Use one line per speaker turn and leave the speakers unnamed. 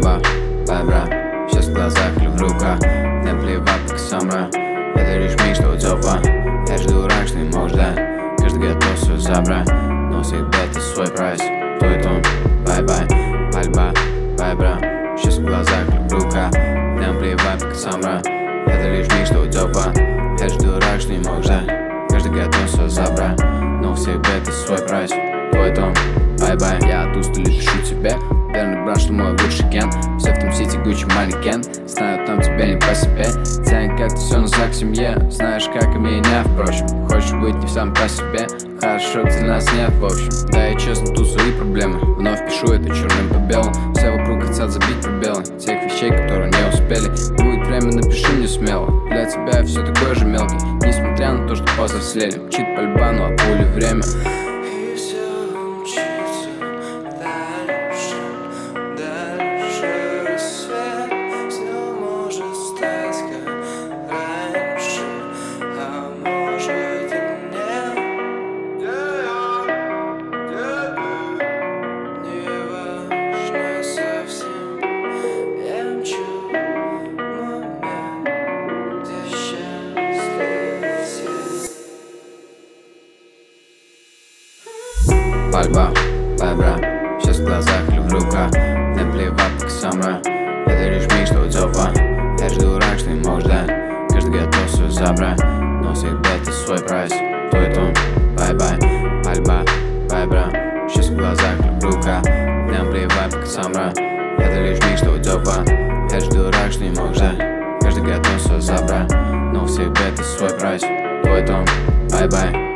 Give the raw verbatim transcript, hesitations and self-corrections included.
Пальба, вайбра, сейчас в глазах или в руках. Не плевать, как самра. Это лишь мечта от зова. Я же дурак, что не можешь дать. Каждый готов все забрать, но всегда ты свой прайс. Твой тон, бай-бай. Пальба, вайбра, сейчас в глазах или в руках. Не плевать, как самра. Это лишь мечта от зова. Я же дурак, что не можешь дать. Каждый готов все забрать, но всегда ты свой прайс. Твой тон, бай-бай. Я от устали пишу тебе. Верный брат, что мой лучший ген. Все в том сити, Гуччи, манекен. Знаю, там тебе не по себе. Ценит как-то все, но за к семье. Знаешь, как и меня, впрочем. Хочешь быть не сам по себе. Хорошо, где нас нет, в общем. Да, я честно, тут свои проблемы. Вновь пишу это черным по белому. Все вокруг хотят забить пробелы тех вещей, которые не успели. Будет время, напиши мне смело. Для тебя я все такой же мелкий, несмотря на то, что повзрослели. Чит пальба, ну а пули время. Пальба, вайбра, сейчас в глазах или в руках. Не плевать, как самра. Это лишь мечта от зова. Я же дурак, что не можешь дать. Каждый готов все забрать, но всегда ты свой прайс. Твой тон, бай-бай. Пальба, вайбра, сейчас в глазах или в руках. Не плевать, как самра. Это лишь мечта от зова. Я же дурак, что не можешь дать. Каждый готов все забрать, но всегда ты свой прайс. Твой тон, бай-бай.